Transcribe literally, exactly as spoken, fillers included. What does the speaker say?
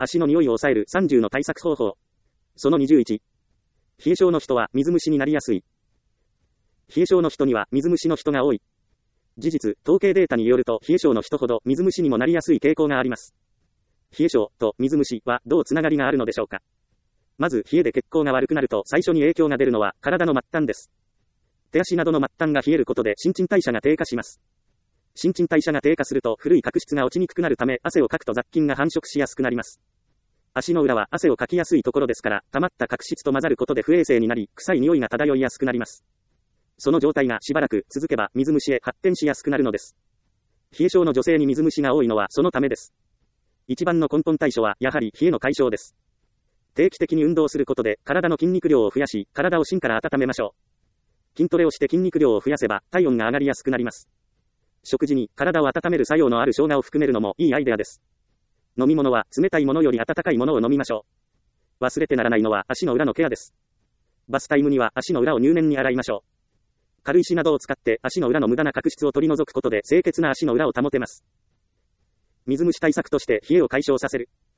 足の匂いを抑えるさんじゅうの対策方法。そのにじゅういち。冷え性の人は水虫になりやすい。冷え性の人には水虫の人が多い。事実、統計データによると冷え性の人ほど水虫にもなりやすい傾向があります。冷え性と水虫はどうつながりがあるのでしょうか。まず冷えで血行が悪くなると最初に影響が出るのは体の末端です。手足などの末端が冷えることで新陳代謝が低下します。新陳代謝が低下すると古い角質が落ちにくくなるため汗をかくと雑菌が繁殖しやすくなります。足の裏は汗をかきやすいところですから、溜まった角質と混ざることで不衛生になり、臭い匂いが漂いやすくなります。その状態がしばらく続けば水虫へ発展しやすくなるのです。冷え性の女性に水虫が多いのはそのためです。一番の根本対処はやはり冷えの解消です。定期的に運動することで体の筋肉量を増やし、体を芯から温めましょう。筋トレをして筋肉量を増やせば体温が上がりやすくなります。食事に体を温める作用のある生姜を含めるのもいいアイデアです。飲み物は冷たいものより温かいものを飲みましょう。忘れてならないのは足の裏のケアです。バスタイムには足の裏を入念に洗いましょう。軽石などを使って足の裏の無駄な角質を取り除くことで清潔な足の裏を保てます。水虫対策として冷えを解消させる。